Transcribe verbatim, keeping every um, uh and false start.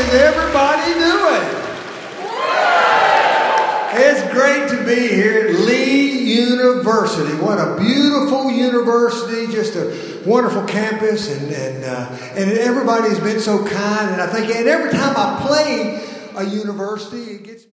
is everybody doing? It's great to be here at Lee University. What a beautiful university, just a wonderful campus, and and uh, and everybody's been so kind. And I think, and every time I play a university, it gets